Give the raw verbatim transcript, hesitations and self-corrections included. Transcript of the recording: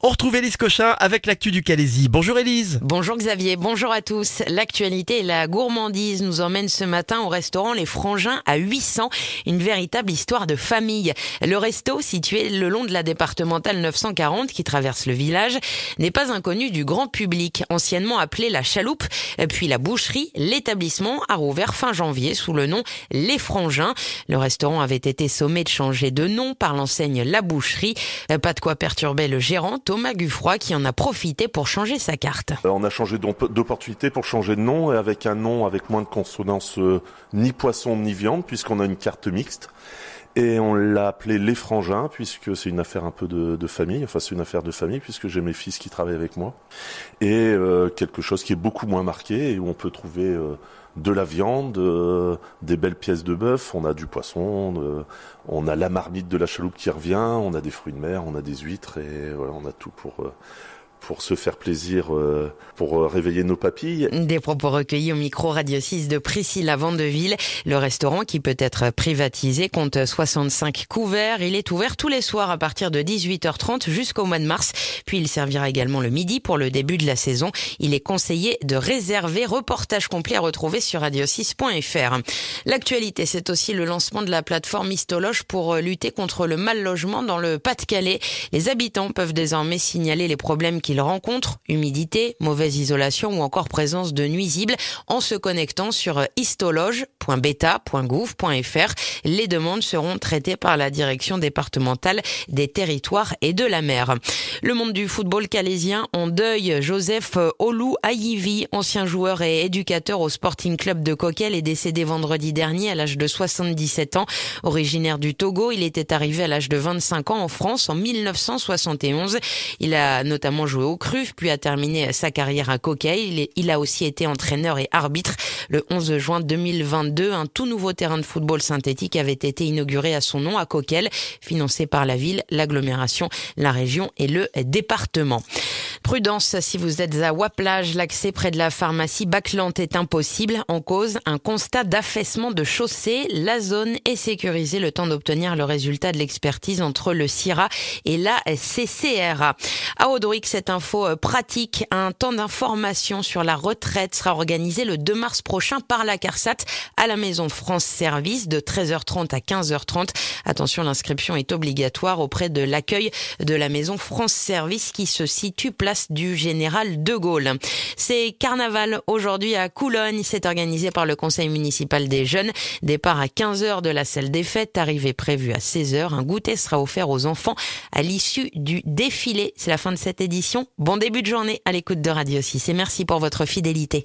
On retrouve Élise Cochin avec l'actu du Calaisis. Bonjour Élise. Bonjour Xavier, bonjour à tous. L'actualité et la gourmandise nous emmènent ce matin au restaurant Les Frangins à huit cents, une véritable histoire de famille. Le resto, situé le long de la départementale neuf cent quarante qui traverse le village, n'est pas inconnu du grand public. Anciennement appelé La Chaloupe, puis La Boucherie, l'établissement a rouvert fin janvier sous le nom Les Frangins. Le restaurant avait été sommé de changer de nom par l'enseigne La Boucherie. Pas de quoi perturber le gérant, Thomas Guffroy, qui en a profité pour changer sa carte. On a changé d'opportunité pour changer de nom, et avec un nom avec moins de consonances, euh, ni poisson ni viande, puisqu'on a une carte mixte. Et on l'a appelé Les Frangins, puisque c'est une affaire un peu de, de famille. Enfin, c'est une affaire de famille, puisque j'ai mes fils qui travaillent avec moi. Et euh, quelque chose qui est beaucoup moins marqué, et où on peut trouver euh, de la viande, euh, des belles pièces de bœuf, on a du poisson, euh, on a la marmite de la chaloupe qui revient, on a des fruits de mer, on a des huîtres, et voilà, on a tout pour... Euh, pour se faire plaisir, pour réveiller nos papilles. Des propos recueillis au micro Radio six de Priscilla Vandeville. Le restaurant, qui peut être privatisé, compte soixante-cinq couverts. Il est ouvert tous les soirs à partir de dix-huit heures trente jusqu'au mois de mars. Puis il servira également le midi pour le début de la saison. Il est conseillé de réserver. Reportage complet à retrouver sur radio six point f r. L'actualité, c'est aussi le lancement de la plateforme Histologe pour lutter contre le mal logement dans le Pas-de-Calais. Les habitants peuvent désormais signaler les problèmes qu'ils rencontrent, humidité, mauvaise isolation ou encore présence de nuisibles, en se connectant sur histologe point beta point gouv point f r. Les demandes seront traitées par la direction départementale des territoires et de la mer. Le monde du football calaisien en deuil. Joseph Olou Ayivi, ancien joueur et éducateur au Sporting Club de Coquel, est décédé vendredi dernier à l'âge de soixante-dix-sept ans. Originaire du Togo, il était arrivé à l'âge de vingt-cinq ans en France en mille neuf cent soixante et onze. Il a notamment joué au C R U F, puis a terminé sa carrière à Coquel. Il a aussi été entraîneur et arbitre. Le onze juin deux mille vingt-deux, un tout nouveau terrain de football synthétique avait été inauguré à son nom à Coquel, financé par la ville, l'agglomération, la région et le département. Prudence, si vous êtes à Waplage, l'accès près de la pharmacie Baclante est impossible. En cause, un constat d'affaissement de chaussée. La zone est sécurisée le temps d'obtenir le résultat de l'expertise entre le C I R A et la C C R A. À Audouic, cette info pratique, un temps d'information sur la retraite sera organisé le deux mars prochain par la CARSAT à la Maison France Service de treize heures trente à quinze heures trente. Attention, l'inscription est obligatoire auprès de l'accueil de la Maison France Service qui se situe place du Général de Gaulle. C'est carnaval aujourd'hui à Coulogne. C'est organisé par le Conseil municipal des jeunes. Départ à quinze heures de la salle des fêtes, arrivée prévue à seize heures. Un goûter sera offert aux enfants à l'issue du défilé. C'est la fin de cette édition. Bon début de journée à l'écoute de Radio six et merci pour votre fidélité.